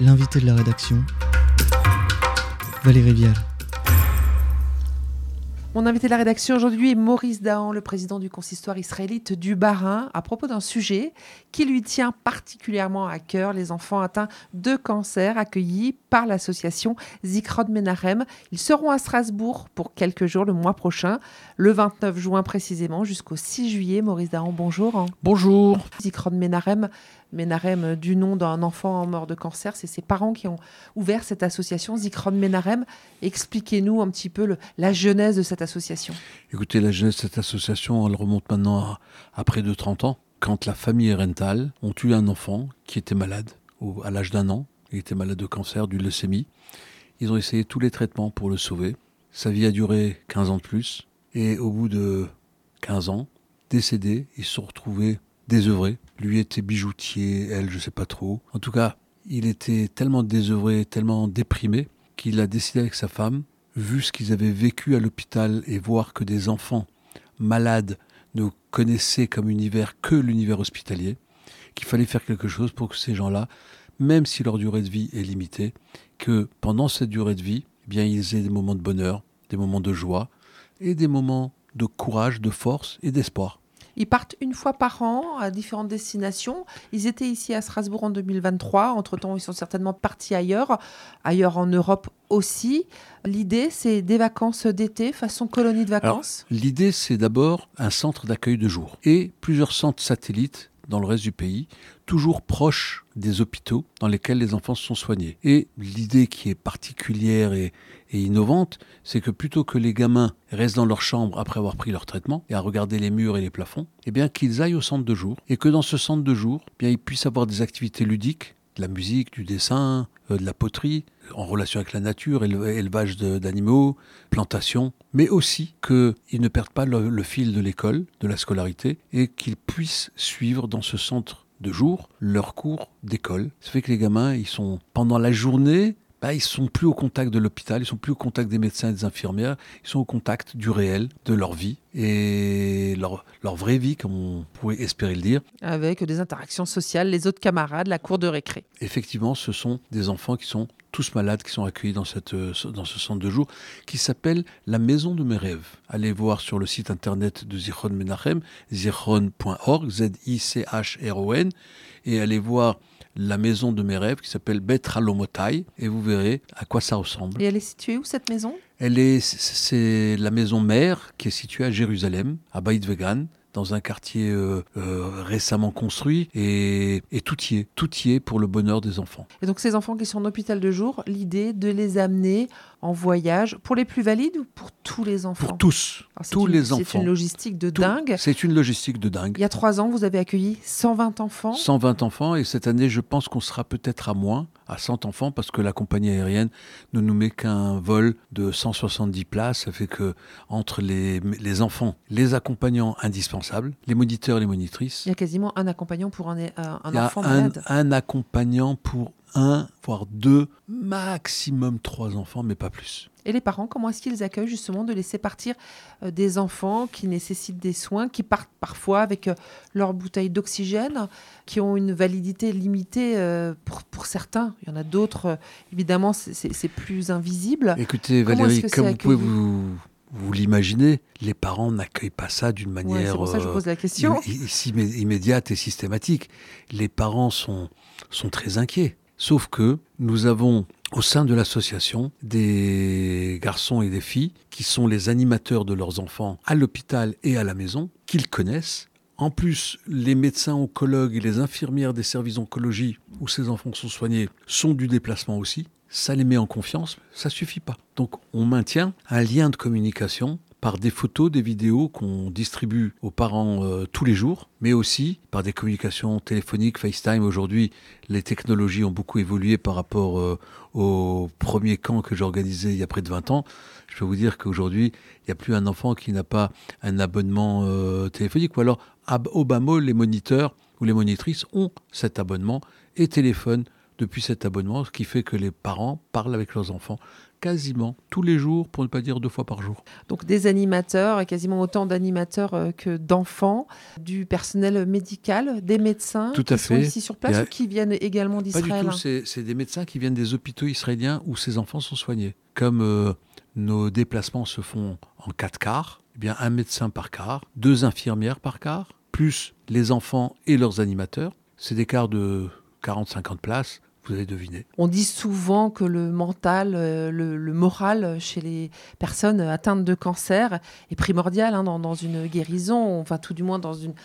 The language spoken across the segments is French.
L'invité de la rédaction, Valérie Vial. Mon invité de la rédaction aujourd'hui est Maurice Dahan, le président du consistoire israélite du Bas-Rhin, à propos d'un sujet qui lui tient particulièrement à cœur, les enfants atteints de cancer accueillis par l'association Zichron Menahem. Ils seront à Strasbourg pour quelques jours le mois prochain, le 29 juin précisément, jusqu'au 6 juillet. Maurice Dahan, bonjour. Bonjour. Zichron Menahem, du nom d'un enfant mort de cancer, c'est ses parents qui ont ouvert cette association Zichron Menahem. Expliquez-nous un petit peu la genèse de cette association. Écoutez, la genèse de cette association, elle remonte maintenant à près de 30 ans, quand la famille Ehrenthal ont eu un enfant qui était malade à l'âge d'1 an. Il était malade de cancer, du leucémie. Ils ont essayé tous les traitements pour le sauver. Sa vie a duré 15 ans de plus. Et au bout de 15 ans, décédé, ils se sont retrouvés désœuvré. Lui était bijoutier, elle, je sais pas trop. En tout cas, il était tellement désœuvré, tellement déprimé, qu'il a décidé avec sa femme, vu ce qu'ils avaient vécu à l'hôpital et voir que des enfants malades ne connaissaient comme univers que l'univers hospitalier, qu'il fallait faire quelque chose pour que ces gens-là, même si leur durée de vie est limitée, que pendant cette durée de vie, eh bien, ils aient des moments de bonheur, des moments de joie et des moments de courage, de force et d'espoir. Ils partent une fois par an à différentes destinations. Ils étaient ici à Strasbourg en 2023. Entre-temps, ils sont certainement partis ailleurs en Europe aussi. L'idée, c'est des vacances d'été, façon colonie de vacances. Alors, l'idée, c'est d'abord un centre d'accueil de jour et plusieurs centres satellites dans le reste du pays, toujours proches des hôpitaux dans lesquels les enfants sont soignés. Et l'idée qui est particulière et innovante, c'est que plutôt que les gamins restent dans leur chambre après avoir pris leur traitement et à regarder les murs et les plafonds, eh bien qu'ils aillent au centre de jour et que dans ce centre de jour, eh bien ils puissent avoir des activités ludiques, de la musique, du dessin, de la poterie, en relation avec la nature, élevage d'animaux, plantation, mais aussi qu'ils ne perdent pas le fil de l'école, de la scolarité, et qu'ils puissent suivre dans ce centre de jour leurs cours d'école. Ça fait que les gamins, ils sont pendant la journée, ils sont plus au contact de l'hôpital, ils sont plus au contact des médecins et des infirmières, ils sont au contact du réel, de leur vie et leur vraie vie, comme on pourrait espérer le dire. Avec des interactions sociales, les autres camarades, la cour de récré. Effectivement, ce sont des enfants qui sont tous malades, qui sont accueillis dans ce centre de jour, qui s'appelle la Maison de mes rêves. Allez voir sur le site internet de Zichron Menahem, zichron.org, Z-I-C-H-R-O-N, et allez voir la maison de mes rêves qui s'appelle Bet Halomotai, et vous verrez à quoi ça ressemble. Et elle est située où, cette maison ? C'est la maison mère qui est située à Jérusalem, à Beit Vegan, dans un quartier récemment construit, et tout y est pour le bonheur des enfants. Et donc ces enfants qui sont en hôpital de jour, l'idée de les amener en voyage, pour les plus valides ou pour tous les enfants ? Pour tous, les enfants. C'est une logistique de dingue. C'est une logistique de dingue. Il y a 3 ans, vous avez accueilli 120 enfants. 120 enfants, et cette année, je pense qu'on sera peut-être à 100 enfants, parce que la compagnie aérienne ne nous met qu'un vol de 170 places. Ça fait que entre les enfants, les accompagnants indispensables, les moniteurs et les monitrices, il y a quasiment un accompagnant pour un enfant malade. Un accompagnant pour 1, voire 2, maximum 3 enfants, mais pas plus. Et les parents, comment est-ce qu'ils accueillent justement de laisser partir des enfants qui nécessitent des soins, qui partent parfois avec leur bouteille d'oxygène, qui ont une validité limitée pour certains. Il y en a d'autres, évidemment, c'est plus invisible. Écoutez Valérie, comme vous pouvez vous l'imaginez, les parents n'accueillent pas ça d'une manière c'est pour ça que je pose la question. Immédiate et systématique. Les parents sont très inquiets. Sauf que nous avons au sein de l'association des garçons et des filles qui sont les animateurs de leurs enfants à l'hôpital et à la maison, qu'ils connaissent. En plus, les médecins oncologues et les infirmières des services d'oncologie où ces enfants sont soignés sont du déplacement aussi. Ça les met en confiance, ça suffit pas. Donc on maintient un lien de communication par des photos, des vidéos qu'on distribue aux parents tous les jours, mais aussi par des communications téléphoniques, FaceTime. Aujourd'hui, les technologies ont beaucoup évolué par rapport au premier camp que j'organisais il y a près de 20 ans. Je peux vous dire qu'aujourd'hui, il n'y a plus un enfant qui n'a pas un abonnement téléphonique. Ou alors, au bas mot, les moniteurs ou les monitrices ont cet abonnement et téléphonent depuis cet abonnement, ce qui fait que les parents parlent avec leurs enfants quasiment tous les jours, pour ne pas dire 2 fois par jour. Donc des animateurs, et quasiment autant d'animateurs que d'enfants, du personnel médical, des médecins Tout à qui sont fait. ici sur place ou qui viennent également Pas d'Israël? du tout, c'est des médecins qui viennent des hôpitaux israéliens où ces enfants sont soignés. Comme nos déplacements se font en 4 quarts, eh bien un médecin par quart, 2 infirmières par quart, plus les enfants et leurs animateurs. C'est des quarts de 40-50 places. Vous avez deviné. On dit souvent que le mental, le moral chez les personnes atteintes de cancer est primordial dans une guérison, enfin tout du moins dans une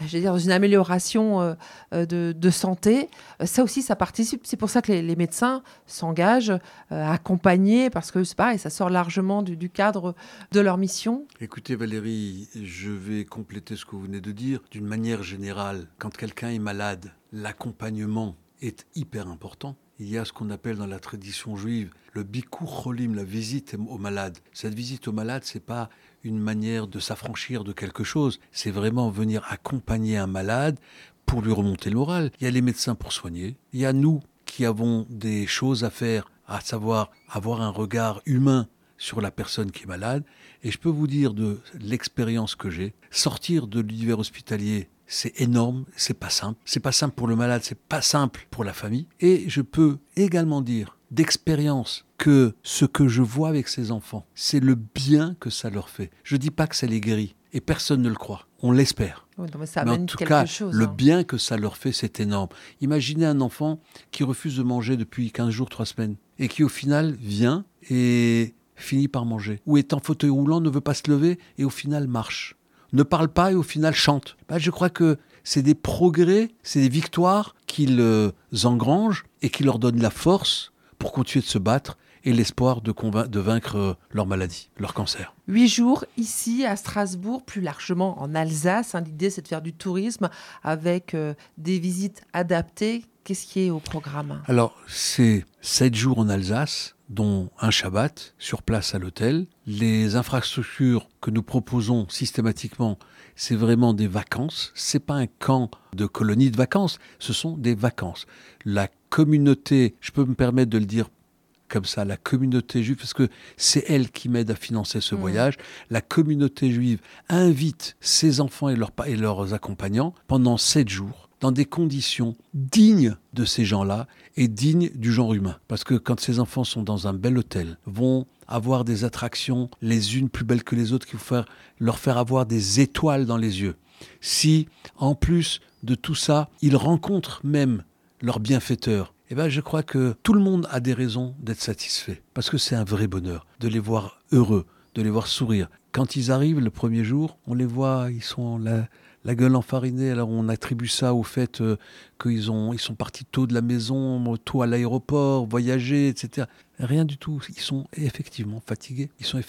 amélioration de santé. Ça aussi, ça participe. C'est pour ça que les médecins s'engagent à accompagner, parce que c'est pareil, ça sort largement du cadre de leur mission. Écoutez Valérie, je vais compléter ce que vous venez de dire. D'une manière générale, quand quelqu'un est malade, l'accompagnement est hyper important. Il y a ce qu'on appelle dans la tradition juive le bikur cholim, la visite aux malades. Cette visite aux malades, c'est pas une manière de s'affranchir de quelque chose. C'est vraiment venir accompagner un malade pour lui remonter le moral. Il y a les médecins pour soigner. Il y a nous qui avons des choses à faire, à savoir avoir un regard humain sur la personne qui est malade. Et je peux vous dire de l'expérience que j'ai, sortir de l'univers hospitalier, c'est énorme, c'est pas simple. C'est pas simple pour le malade, c'est pas simple pour la famille. Et je peux également dire d'expérience que ce que je vois avec ces enfants, c'est le bien que ça leur fait. Je dis pas que ça les guérit, et personne ne le croit. On l'espère. Oui, mais ça Mais amène en tout quelque cas, chose. le bien que ça leur fait, c'est énorme. Imaginez un enfant qui refuse de manger depuis 15 jours, 3 semaines, et qui au final vient et finit par manger. Ou est en fauteuil roulant, ne veut pas se lever, et au final marche. Ne parle pas et au final chante. Je crois que c'est des progrès, c'est des victoires qu'ils engrangent et qui leur donnent la force pour continuer de se battre et l'espoir de vaincre leur maladie, leur cancer. 8 jours ici à Strasbourg, plus largement en Alsace. L'idée, c'est de faire du tourisme avec des visites adaptées. Qu'est-ce qui est au programme ? Alors, c'est 7 jours en Alsace, dont un Shabbat, sur place à l'hôtel. Les infrastructures que nous proposons systématiquement, c'est vraiment des vacances. C'est pas un camp de colonie de vacances, ce sont des vacances. La communauté, je peux me permettre de le dire comme ça, la communauté juive, parce que c'est elle qui m'aide à financer ce voyage, la communauté juive invite ses enfants et leurs accompagnants pendant 7 jours, dans des conditions dignes de ces gens-là et dignes du genre humain. Parce que quand ces enfants sont dans un bel hôtel, vont avoir des attractions les unes plus belles que les autres, qui vont leur faire avoir des étoiles dans les yeux. Si, en plus de tout ça, ils rencontrent même leur bienfaiteur, je crois que tout le monde a des raisons d'être satisfait. Parce que c'est un vrai bonheur de les voir heureux, de les voir sourire. Quand ils arrivent le premier jour, on les voit, ils sont la gueule enfarinée. Alors on attribue ça au fait qu'ils sont partis tôt de la maison, tôt à l'aéroport, voyager, etc. Rien du tout. Ils sont effectivement fatigués.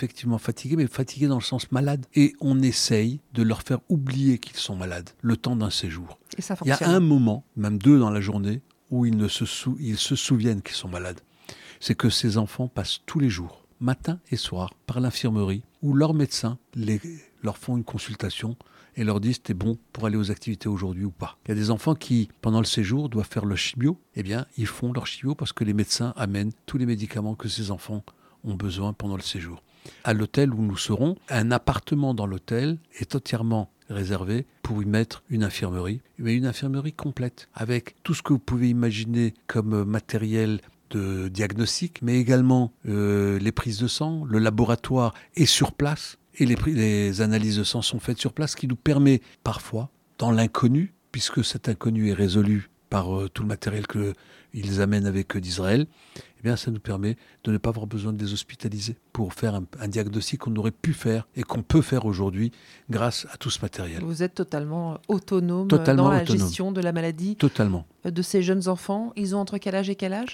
Mais fatigués dans le sens malade. Et on essaye de leur faire oublier qu'ils sont malades le temps d'un séjour. Et ça Il y fonctionne. a un moment, même 2 dans la journée, où ils se souviennent qu'ils sont malades. C'est que ces enfants passent tous les jours, matin et soir, par l'infirmerie, où leurs médecins leur font une consultation et leur disent « t'es bon pour aller aux activités aujourd'hui ou pas ». Il y a des enfants qui, pendant le séjour, doivent faire leur chimio. Ils font leur chimio parce que les médecins amènent tous les médicaments que ces enfants ont besoin pendant le séjour. À l'hôtel où nous serons, un appartement dans l'hôtel est entièrement réservé pour y mettre une infirmerie, mais une infirmerie complète, avec tout ce que vous pouvez imaginer comme matériel de diagnostic, mais également les prises de sang, le laboratoire est sur place, et les analyses de sang sont faites sur place, ce qui nous permet parfois, dans l'inconnu, puisque cet inconnu est résolu par tout le matériel qu'ils amènent avec eux d'Israël, ça nous permet de ne pas avoir besoin de les hospitaliser pour faire un diagnostic qu'on aurait pu faire et qu'on peut faire aujourd'hui grâce à tout ce matériel. Vous êtes totalement autonome dans la gestion de la maladie. Totalement. De ces jeunes enfants. Ils ont entre quel âge et quel âge ?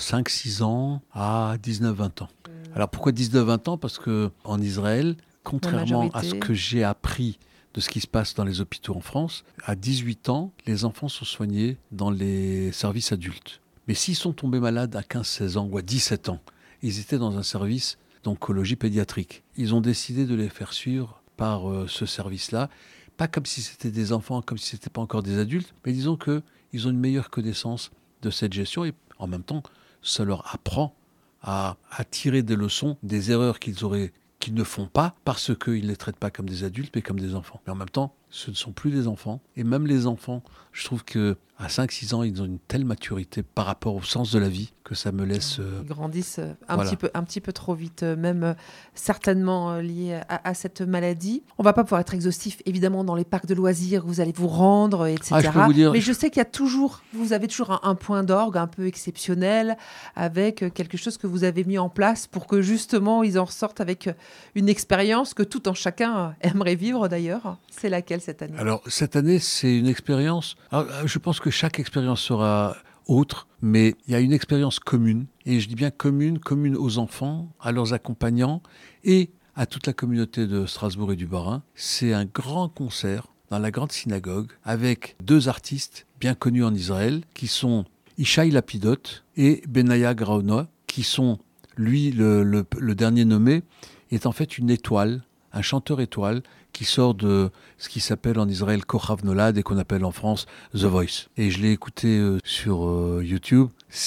5-6 ans à 19-20 ans. Alors pourquoi 19-20 ans ? Parce qu'en Israël, contrairement à ce que j'ai appris de ce qui se passe dans les hôpitaux en France, à 18 ans, les enfants sont soignés dans les services adultes. Mais s'ils sont tombés malades à 15-16 ans ou à 17 ans, ils étaient dans un service d'oncologie pédiatrique. Ils ont décidé de les faire suivre par ce service-là, pas comme si c'était des enfants, comme si ce n'était pas encore des adultes, mais disons qu'ils ont une meilleure connaissance de cette gestion et en même temps, ça leur apprend à tirer des leçons des erreurs qu'ils ne font pas parce qu'ils ne les traitent pas comme des adultes, mais comme des enfants. Mais en même temps, ce ne sont plus des enfants. Et même les enfants, je trouve qu'à 5-6 ans, ils ont une telle maturité par rapport au sens de la vie que ça me laisse... Ils grandissent un petit peu trop vite, même certainement liés à cette maladie. On ne va pas pouvoir être exhaustif, évidemment, dans les parcs de loisirs, vous allez vous rendre, etc. Je peux vous dire, mais je sais qu'il y a toujours, vous avez toujours un point d'orgue un peu exceptionnel, avec quelque chose que vous avez mis en place pour que justement, ils en ressortent avec une expérience que tout un chacun aimerait vivre d'ailleurs. C'est laquelle cette année ? Alors, cette année, c'est une expérience... Alors, je pense que chaque expérience sera autre, mais il y a une expérience commune, et je dis bien commune aux enfants, à leurs accompagnants, et à toute la communauté de Strasbourg et du Bas-Rhin. C'est un grand concert dans la grande synagogue, avec 2 artistes bien connus en Israël, qui sont Ishaï Lapidot et Benaya Graonoa, qui sont, lui, le dernier nommé, est en fait une étoile, un chanteur étoile, qui sort de ce qui s'appelle en Israël Kochav Nolad et qu'on appelle en France The Voice. Et je l'ai écouté sur YouTube,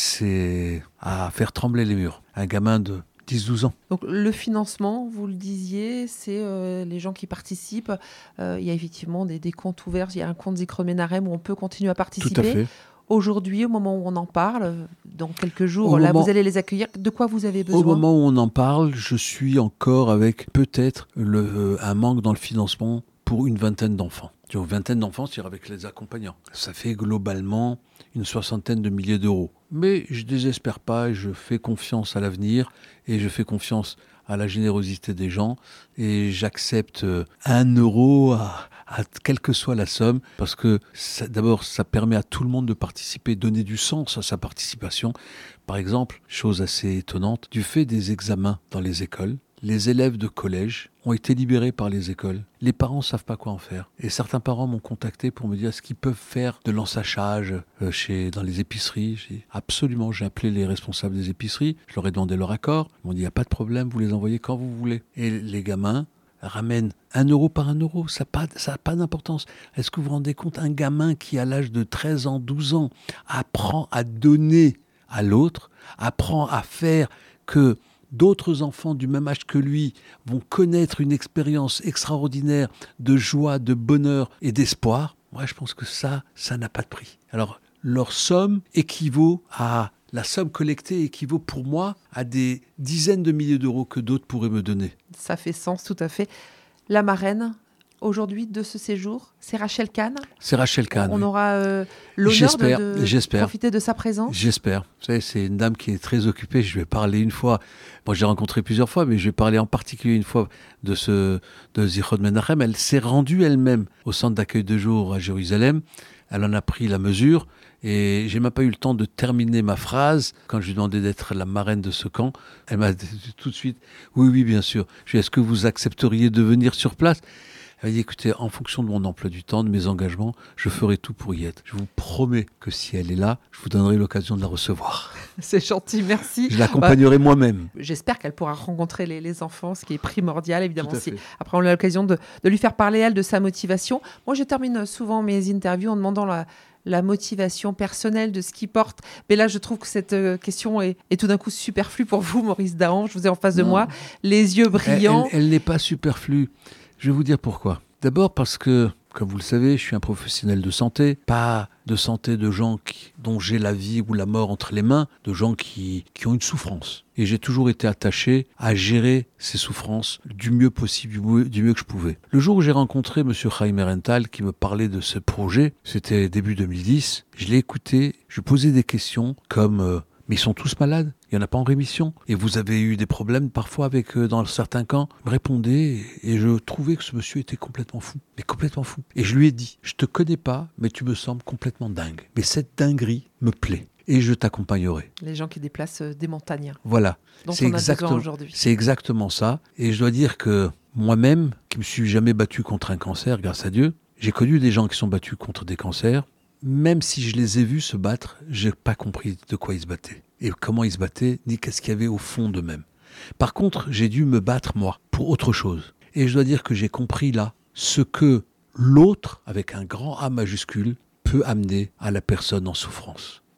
c'est à faire trembler les murs. Un gamin de 10-12 ans. Donc le financement, vous le disiez, c'est les gens qui participent. Il y a effectivement des comptes ouverts, il y a un compte Zichron Menachem où on peut continuer à participer. Tout à fait. Aujourd'hui, au moment où on en parle, dans quelques jours, vous allez les accueillir. De quoi vous avez besoin ? Au moment où on en parle, je suis encore avec peut-être un manque dans le financement pour une vingtaine d'enfants. Une vingtaine d'enfants, c'est-à-dire avec les accompagnants. Ça fait globalement une 60aine de milliers d'euros. Mais je ne désespère pas, je fais confiance à l'avenir et je fais confiance à la générosité des gens et j'accepte 1 euro à quelle que soit la somme, parce que d'abord, ça permet à tout le monde de participer, donner du sens à sa participation. Par exemple, chose assez étonnante, du fait des examens dans les écoles, les élèves de collège ont été libérés par les écoles. Les parents ne savent pas quoi en faire. Et certains parents m'ont contacté pour me dire ce qu'ils peuvent faire de l'ensachage dans les épiceries. Absolument, j'ai appelé les responsables des épiceries, je leur ai demandé leur accord. Ils m'ont dit, il n'y a pas de problème, vous les envoyez quand vous voulez. Et les gamins ramènent 1 euro par 1 euro, ça n'a pas d'importance. Est-ce que vous vous rendez compte, un gamin qui à l'âge de 13 ans, 12 ans, apprend à donner à l'autre, apprend à faire que d'autres enfants du même âge que lui vont connaître une expérience extraordinaire de joie, de bonheur et d'espoir. Moi, je pense que ça n'a pas de prix. Alors, leur somme équivaut à... La somme collectée équivaut pour moi à des dizaines de milliers d'euros que d'autres pourraient me donner. Ça fait sens, tout à fait. La marraine, aujourd'hui, de ce séjour, c'est Rachel Kahn. C'est Rachel Kahn. On aura l'honneur de profiter de sa présence. J'espère. Vous savez, c'est une dame qui est très occupée. Je vais parler une fois. Moi, j'ai rencontré plusieurs fois, mais je vais parler en particulier une fois de Zichron Menachem. Elle s'est rendue elle-même au centre d'accueil de jour à Jérusalem. Elle en a pris la mesure. Et j'ai même pas eu le temps de terminer ma phrase quand je lui ai demandé d'être la marraine de ce camp. Elle m'a dit tout de suite, oui, bien sûr. Je lui ai dit, est-ce que vous accepteriez de venir sur place ? Elle m'a dit, écoutez, en fonction de mon emploi du temps, de mes engagements, je ferai tout pour y être. Je vous promets que si elle est là, je vous donnerai l'occasion de la recevoir. C'est gentil, merci. Je l'accompagnerai moi-même. J'espère qu'elle pourra rencontrer les enfants, ce qui est primordial, évidemment. Après, on a l'occasion de lui faire parler, elle, de sa motivation. Moi, je termine souvent mes interviews en demandant la motivation personnelle de ce qui porte. Mais là, je trouve que cette question est tout d'un coup superflue pour vous, Maurice Dahan. Je vous ai en face de moi, les yeux brillants. Elle n'est pas superflue. Je vais vous dire pourquoi. D'abord parce que, comme vous le savez, je suis un professionnel de santé, pas de santé de gens dont j'ai la vie ou la mort entre les mains, de gens qui ont une souffrance. Et j'ai toujours été attaché à gérer ces souffrances du mieux possible, du mieux que je pouvais. Le jour où j'ai rencontré M. Chaim Erental qui me parlait de ce projet, c'était début 2010, je l'ai écouté, je lui posais des questions comme mais ils sont tous malades, il n'y en a pas en rémission. Et vous avez eu des problèmes parfois avec dans certains camps. Il me répondait et je trouvais que ce monsieur était complètement fou. Mais complètement fou. Et je lui ai dit, je te connais pas, mais tu me sembles complètement dingue. Mais cette dinguerie me plaît. Et je t'accompagnerai. Les gens qui déplacent des montagnes. Voilà. Dont on a besoin aujourd'hui. C'est exactement ça. Et je dois dire que moi-même, qui me suis jamais battu contre un cancer, grâce à Dieu, j'ai connu des gens qui sont battus contre des cancers. Même si je les ai vus se battre, je n'ai pas compris de quoi ils se battaient. Et comment ils se battaient, ni qu'est-ce qu'il y avait au fond d'eux-mêmes. Par contre, j'ai dû me battre, moi, pour autre chose. Et je dois dire que j'ai compris là ce que l'autre, avec un grand A majuscule, peut amener à la personne en souffrance.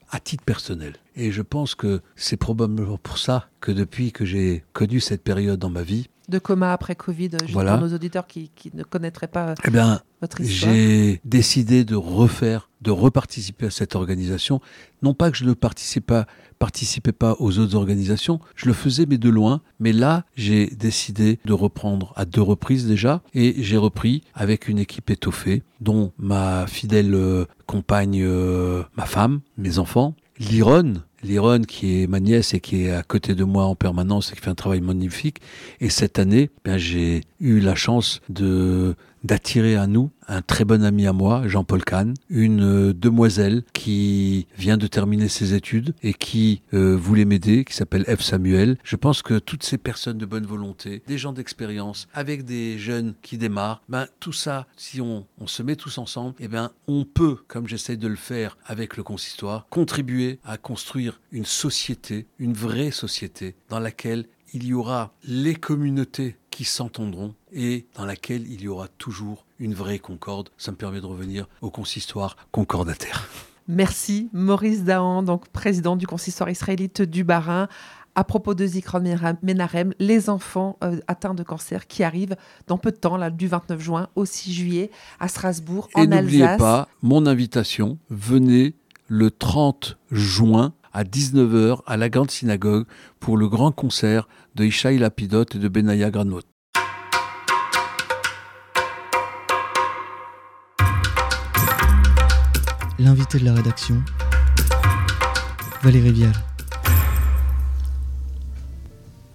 à titre personnel. Et je pense que c'est probablement pour ça que depuis que j'ai connu cette période dans ma vie, de coma après Covid, juste voilà, pour nos auditeurs qui ne connaîtraient pas votre histoire. J'ai décidé de reparticiper à cette organisation. Non pas que je ne participais pas aux autres organisations, je le faisais mais de loin. Mais là, j'ai décidé de reprendre à 2 reprises déjà, et j'ai repris avec une équipe étoffée, dont ma fidèle compagne, ma femme, mes enfants, Liron, qui est ma nièce et qui est à côté de moi en permanence et qui fait un travail magnifique. Et cette année, j'ai eu la chance d'attirer à nous un très bon ami à moi, Jean-Paul Kahn, une demoiselle qui vient de terminer ses études et qui voulait m'aider, qui s'appelle Eve Samuel. Je pense que toutes ces personnes de bonne volonté, des gens d'expérience, avec des jeunes qui démarrent, tout ça, si on se met tous ensemble, on peut, comme j'essaie de le faire avec le consistoire, contribuer à construire une société, une vraie société, dans laquelle il y aura les communautés qui s'entendront et dans laquelle il y aura toujours une vraie concorde. Ça me permet de revenir au consistoire concordataire. Merci Maurice Dahan, donc président du consistoire israélite du Bas-Rhin. À propos de Zikron Menachem, les enfants atteints de cancer qui arrivent dans peu de temps, là, du 29 juin au 6 juillet à Strasbourg, en Alsace. Et n'oubliez pas mon invitation, venez le 30 juin à 19h à la Grande Synagogue pour le grand concert de Ishaï Lapidot et de Benaya Granot. L'invité de la rédaction, Valérie Vial.